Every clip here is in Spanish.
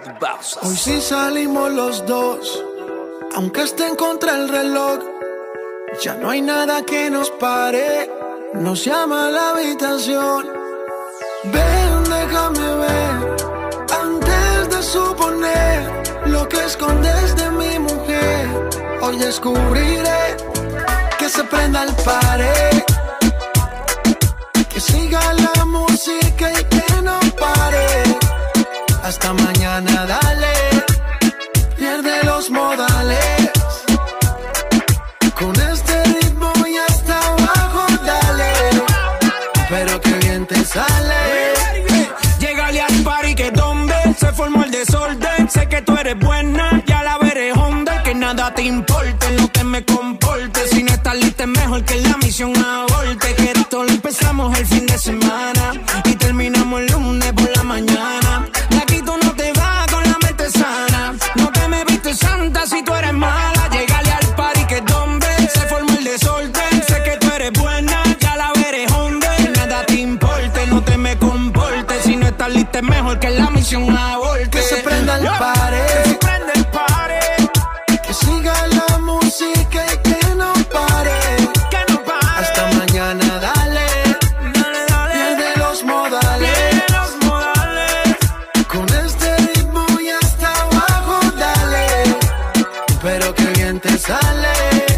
Hoy sí salimos los dos, aunque esté en contra el reloj. Ya no hay nada que nos pare, nos llama a la habitación. Ven, déjame ver, antes de suponer lo que escondes de mi mujer. Hoy descubriré que se prenda el pared, que siga la música y que no pare. Hasta mañana, dale, pierde los modales. Con este ritmo y hasta abajo, dale, pero que bien te sale. Llegale al party que donde se formó el desorden. Sé que tú eres buena, ya la veré Honda. Que nada te importe, lo que me comporte. Si no estás lista es mejor que la misión aborte. Que esto lo empezamos el fin de semana y terminamos el lunes por la mañana. De aquí tú no te vas con la mente sana. No te me viste santa si tú eres mala. Llegale al party que donde se formó el desorden. Sé que tú eres buena, ya la veré Honda. Que nada te importe, no te me comportes. Si no estás lista es mejor que la misión aborte. Que se prenda el party, que se prenda el party, que siga la música y que no pare. que no pare. Hasta mañana, dale, Dale, dale, pierde los modales. pierde los modales. Con este ritmo y hasta abajo, dale, pero que bien te sale.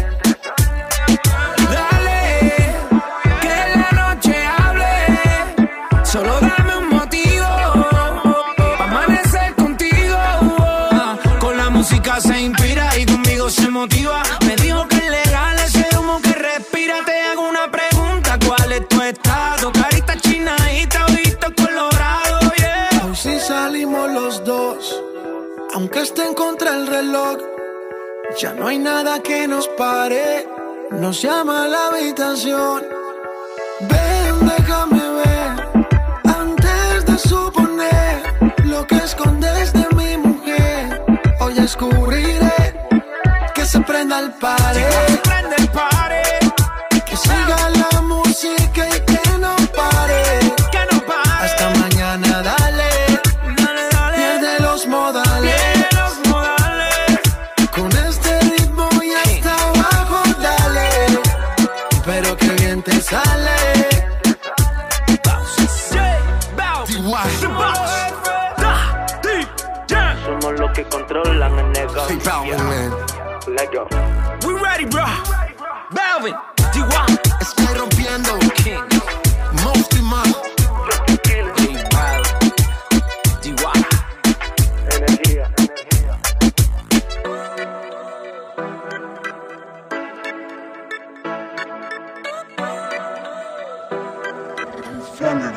Dale, que la noche hable. Solo dame un motivo pa' amanecer contigo. Con la música se inspira y conmigo se motiva. Me dijo que es legal ese humo que respira. Te hago una pregunta, ¿cuál es tu estado? Carita chinadita, ojitos colorados, yeah. Hoy sí salimos los dos, aunque esté en contra el reloj. Ya no hay nada que nos pare, nos llama a la habitación. Ven, déjame ver, antes de suponer lo que escondes de mi mujer. Hoy descubriré que se prenda el party, Se prende el party, que siga la música y que no pare. que no pare. Hasta mañana, dale, Dale, dale, pierde los modales. pierde los modales. Con este ritmo y hasta abajo, dale, pero que bien te sale. Somos los que controlan el negocio. Let go. We ready, bro. Balvin, D1, Estoy rompiendo, King, most y más. D1. Energía, energía.